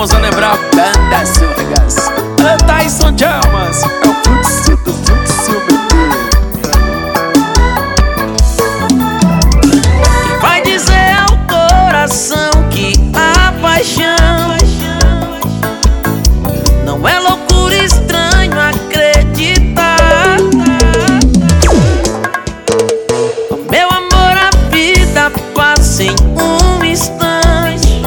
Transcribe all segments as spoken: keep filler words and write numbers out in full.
Rosana Brau, Banda Surgas, Tyson Chalmers, é o fluxo do fluxo, meu Deus. Quem vai dizer ao coração que a paixão não é loucura, estranho acreditar. O meu amor, a vida passa em um instante.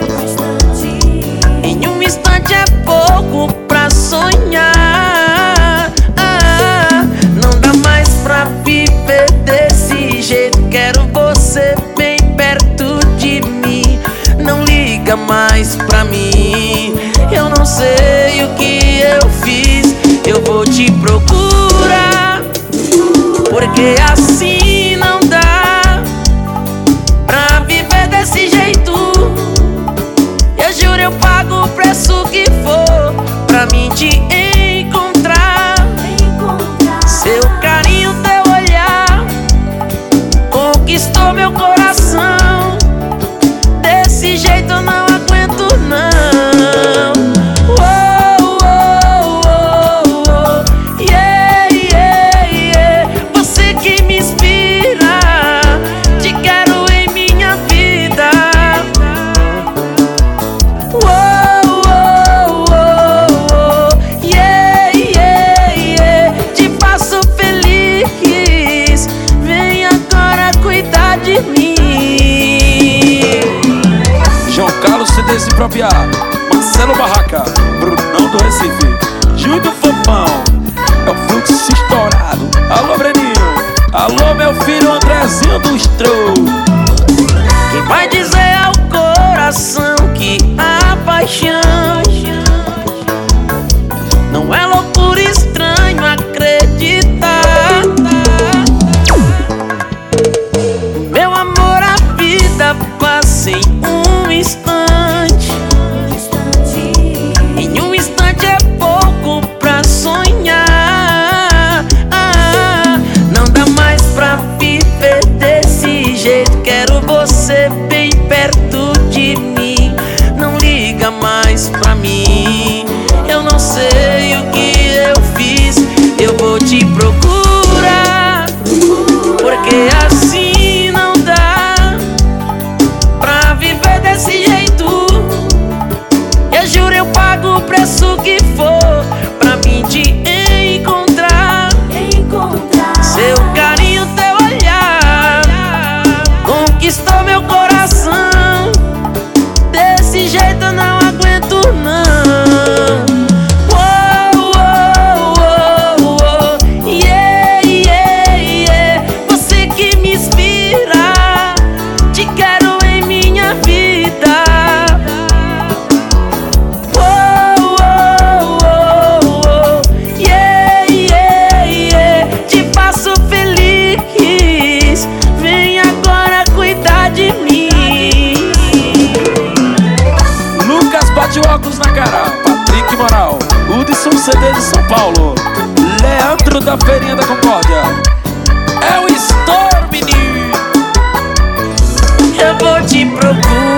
Em um instante é pouco pra sonhar. ah, Não dá mais pra viver desse jeito. Quero você bem perto de mim. Não liga mais pra mim. Eu não sei o que eu fiz. Eu vou te procurar, porque assim não dá pra viver desse jeito. Eu juro, eu pago o preço que for pra mim te encontrar. Seu carinho, teu olhar conquistou meu coração. Desse jeito eu não aguento, não. Oh, oh, oh, oh. Yeah, yeah, yeah. Você que me inspira, te quero em minha vida. Oh, oh, oh, oh. Yeah, yeah, yeah. Te faço feliz. Vem agora cuidar de mim. João Carlos C D Impropriado, Marcelo Barraca, Brunão do Recife, Júlio do Fofão, é o fluxo estourado. Alô, Breninho, alô, meu filho Andrezinho do Stroh. Quem vai dizer ao coração que a paixão não é loucura, estranho acreditar. Meu amor, a vida passa em um instante. Em um instante é pouco pra sonhar. ah, Não dá mais pra viver desse jeito. Quero você bem perto de mim. Não liga mais pra mim. Eu não sei o que eu fiz. Eu vou te procurar, porque assim não dá pra viver desse jeito. Eu juro, eu pago o preço que for pra mim te encontrar. Seu carinho, teu olhar conquistou meu coração. Desse jeito eu não aguento, não. Oh, oh, oh, oh. Yeah, yeah, yeah. Você que me inspira, te quero em minha vida. Oh, oh, oh, oh. Yeah, yeah, yeah. Te faço feliz. Vem agora cuidar de mim. Lucas bate o óculos na cara, Patrick Moral, Hudson C D de São Paulo, Leandro da Feirinha da Concórdia, é o Storm, menino. Eu vou te procurar.